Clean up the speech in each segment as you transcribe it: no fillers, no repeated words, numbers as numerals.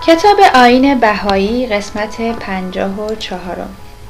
کتاب آیین بهایی قسمت 54.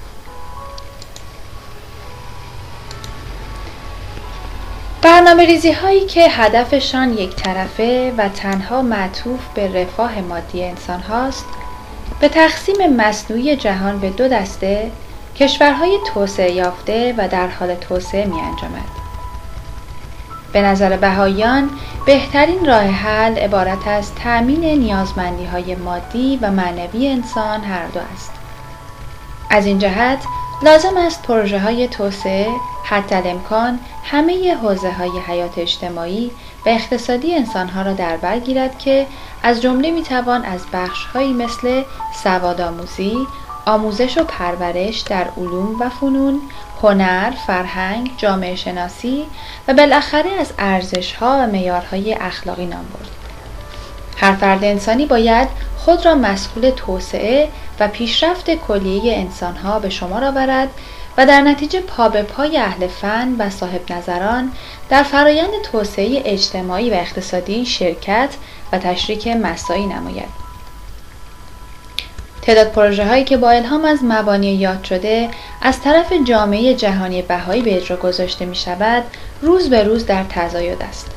برنامه‌ریزی هایی که هدفشان یک طرفه و تنها معطوف به رفاه مادی انسان هاست، به تقسیم مصنوعی جهان به دو دسته، کشورهای توسعه یافته و در حال توسعه می انجامد. به نظر بهائیان بهترین راه حل عبارت از تأمین نیازمندی‌های مادی و معنوی انسان هر دو است. از این جهت لازم است پروژه‌های توسعه حتی الامکان همه حوزه‌های حیات اجتماعی و اقتصادی انسان‌ها را در بر گیرد که از جمله می‌توان از بخش‌هایی مثل سوادآموزی، آموزش و پرورش در علوم و فنون، هنر، فرهنگ، جامعه شناسی و بالاخره از ارزش‌ها و معیارهای اخلاقی نام برد. هر فرد انسانی باید خود را مسئول توسعه و پیشرفت کلیه انسان‌ها به شمار آورد و در نتیجه پا به پای اهل فن و صاحب نظران در فرایند توسعه اجتماعی و اقتصادی شرکت و تشریک مساعی نماید. تعداد پروژه‌هایی که با الهام از مبانی یاد شده از طرف جامعه جهانی بهایی به اجرا گذاشته می شود، روز به روز در تزاید است.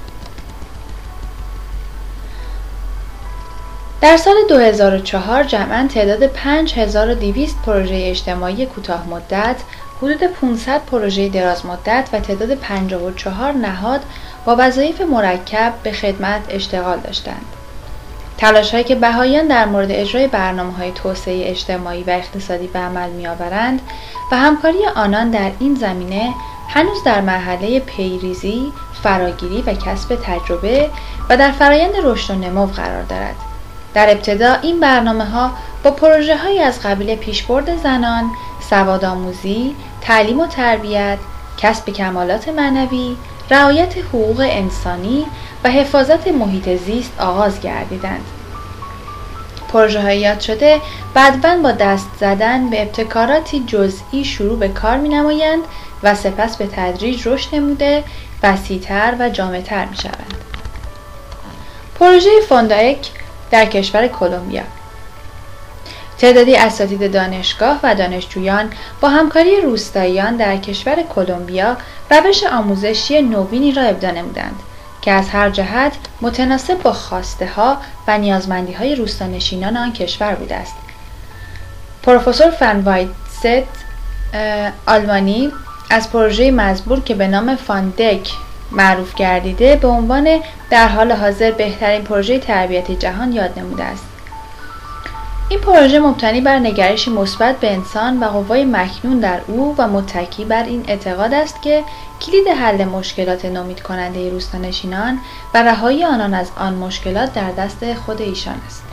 در سال 2004 جمعاً تعداد 5200 پروژه اجتماعی کوتاه مدت، حدود 500 پروژه دراز مدت و تعداد 54 نهاد با وظایف مرکب به خدمت اشتغال داشتند. تلاش‌هایی که بهائیان در مورد اجرای برنامه‌های توسعه اجتماعی و اقتصادی به عمل می‌آورند و همکاری آنان در این زمینه هنوز در مرحله پیریزی، فراگیری و کسب تجربه و در فرایند رشد و نمو قرار دارد. در ابتدا این برنامه‌ها با پروژه‌هایی از قبیل پیشبرد زنان، سوادآموزی، تعلیم و تربیت، کسب کمالات معنوی، رعایت حقوق انسانی و حفاظت محیط زیست آغاز گردیدند. پروژه‌های یاد شده بعداً با دست زدن به ابتکاراتی جزئی شروع به کار می‌نمایند و سپس به تدریج رشد نموده وسیع‌تر و جامع‌تر می‌شوند. پروژه فوندایک در کشور کلمبیا. تعدادی اساتید دانشگاه و دانشجویان با همکاری روستاییان در کشور کلمبیا روش آموزشی نوینی را ابداع نمودند که از هر جهت متناسب با خواسته‌ها و نیازمندی‌های روستانشینان آن کشور بوده است. پروفسور فن وایتست آلمانی از پروژه مزبور که به نام فاندک معروف گردیده به عنوان در حال حاضر بهترین پروژه تربیتی جهان یاد نموده است. این پروژه مبتنی بر نگرشی مثبت به انسان و قوای مکنون در او و متکی بر این اعتقاد است که کلید حل مشکلات نومید کننده روستانشینان و رهایی آنان از آن مشکلات در دست خود ایشان است.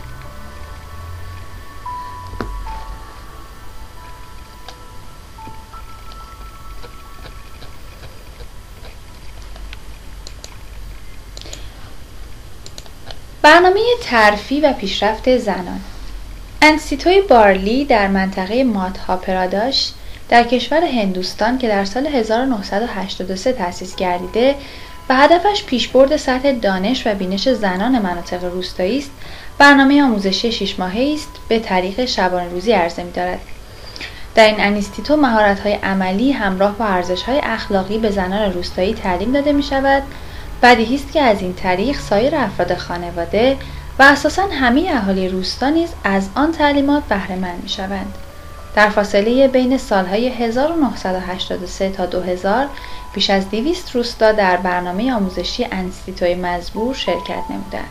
برنامه ترفیع و پیشرفت زنان. انستیتوی بارلی در منطقه مادها پراداش در کشور هندوستان که در سال 1983 تأسیس گردیده و هدفش پیشبرد سطح دانش و بینش زنان مناطق روستایی است، برنامه آموزشی 6 ماهه‌ای است به طریق شبانه روزی عرضه می‌دارد. در این انستیتو مهارت‌های عملی همراه با ارزش‌های اخلاقی به زنان روستایی تعلیم داده می‌شود. بدیهی است که از این طریق سایر افراد خانواده و اساساً همه اهالی روستا نیز از آن تعلیمات بهره‌مند می‌شوند. در فاصله بین سالهای 1983 تا 2000 بیش از 200 روستا در برنامه آموزشی انستیتوی مزبور شرکت نمودند.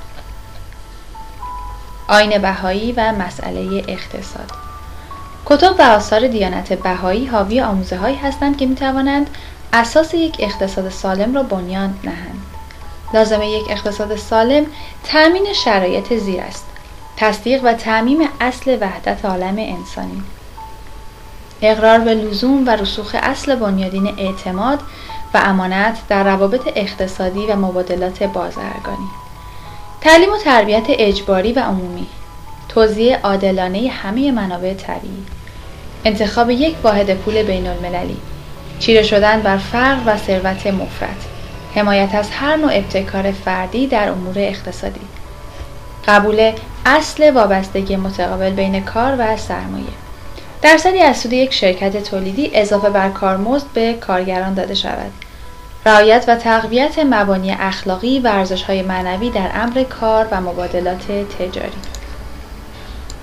آیین بهایی و مسئله اقتصاد. کتب و آثار دیانت بهایی حاوی آموزه‌هایی هستند که می‌توانند اساس یک اقتصاد سالم را بنیان نهند. لازم یک اقتصاد سالم تأمین شرایط زیر است: تصدیق و تعمیم اصل وحدت عالم انسانی، اقرار به لزوم و رسوخ اصل بنیادین اعتماد و امانت در روابط اقتصادی و مبادلات بازرگانی، تعلیم و تربیت اجباری و عمومی، توزیع عادلانه همه منابع طبیعی، انتخاب یک واحد پول بین المللی، چیره شدن بر فقر و ثروت مفرط، حمایت از هر نوع ابتکار فردی در امور اقتصادی. قبول اصل وابستگی متقابل بین کار و سرمایه. درصدی از سود یک شرکت تولیدی اضافه بر کارمزد به کارگران داده شود. رعایت و تقویت مبانی اخلاقی و ارزش‌های معنوی در امر کار و مبادلات تجاری.